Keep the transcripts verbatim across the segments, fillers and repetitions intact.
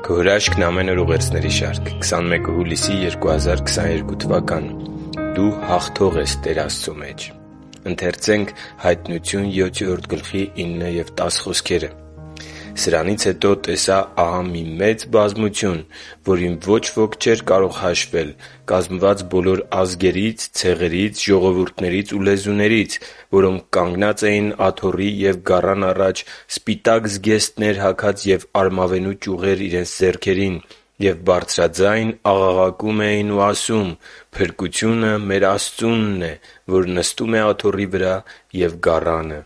Քո հրաշքն ամեն օր ուղերձների շարք, քսանմեկը հուլիսի երկու հազար քսաներկու թվական։ Դու հաղթող ես Տեր Աստծո մեջ։ Ընթերցենք Հայտնություն յոթերորդ գլխի ինը և տասը խոսքերը։ Սրանից հետո տեսա ահա մի մեծ բազմություն, որին ոչ ոք չէր կարող հաշվել, կազմված բոլոր ազգերից, ցեղերից, ժողովուրդներից ու լեզուներից, որոնք կանգնած էին աթոռի և գառան առաջ, սպիտակ զգեստներ հագած և արմավենու ճյուղեր իրենց ձեռքերին, և բարձրաձայն աղաղակում էին ու ասում. «Փրկությունը մեր Աստծունն է, որ նստում է աթոռի վրա և գառանը»։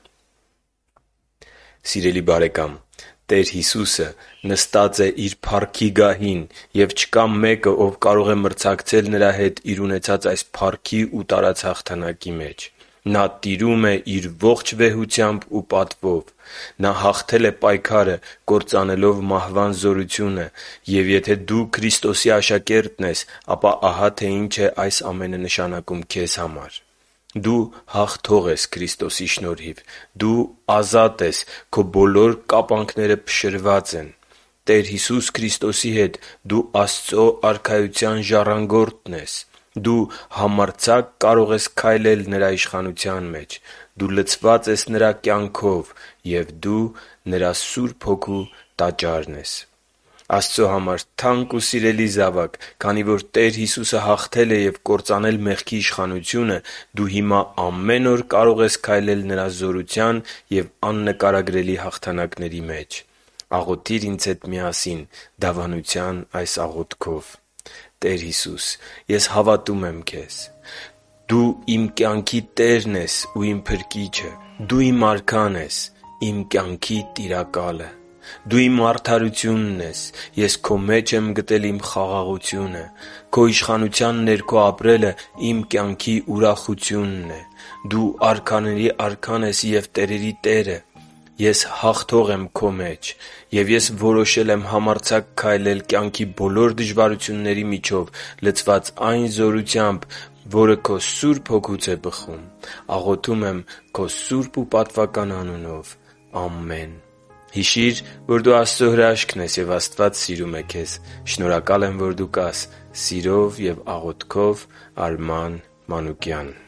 Սիրելի՛ բարեկամ, Տեր Հիսուսը նստած է Իր փառքի գահին, և չկա մեկը, ով կարող է մրցակցել Նրա հետ իր ունեցած այս փառքի ու տարած հաղթանակի մեջ։ Նա տիրում է Իր ողջ վեհությամբ ու պատվով։ Նա հաղթել է պայքարը՝ կործանելով մահվան զորությունը։ Եվ եթե դու Քրիստոսի աշակերտն ես, ապա ահա թե ինչ է այս ամենը նշանակում քեզ համար։ Դու հաղթող ես Քրիստոսի շնորհիվ։ Դու ազատ ես։ Քո բոլոր կապանքները փշրված են։ Տեր Հիսուս Քրիստոսի հետ դու Աստծո Արքայության ժառանգորդն ես։ Դու համարձակ կարող ես քայլել Նրա իշխանության մեջ։ Դու լցված ես Նրա կյանքով, և դու Նրա Սուրբ Հոգու Տաճարն ես։ Աստծո համար թանկ ու սիրելի՛ զավակ, քանի որ Տեր Հիսուսը հաղթել է և կործանել մեղքի իշխանությունը, դու հիմա ամեն օր կարող ես քայլել Նրա զորության և աննկարագրելի հաղթանակների մեջ։ Աղոթի՛ր ինձ հետ միասին դավանության այս աղոթքով. «Տեր Հիսուս, ես հավատում եմ Քեզ։ Դու իմ կյանքի Տերն ես ու իմ Փրկիչը։ Դու իմ Արքան ես, իմ կյանքի Տիրակալը։ Դու իմ արդարությունն ես։ Ես Քո մեջ եմ գտել իմ խաղաղությունը։ Քո իշխանության ներքո ապրելը իմ կյանքի ուրախությունն է։ Դու արքաների Արքան ես և տերերի Տերը։ Ես հաղթող եմ Քո մեջ, և ես որոշել եմ համարձակ քայլել կյանքի բոլոր դժվարությունների միջով, լցված այն զորությամբ, որը Քո Սուրբ Հոգուց է բխում։ Աղոթում եմ Քո սուրբ ու պատվական անունով։ Ամեն»։ Հիշի՛ր, որ դու Աստծո հրաշքն ես, և Աստված սիրում է քեզ։ Շնորհակալ եմ, որ դու կա՛ս։ Սիրով և աղոթքով, Արման Մանուկյան։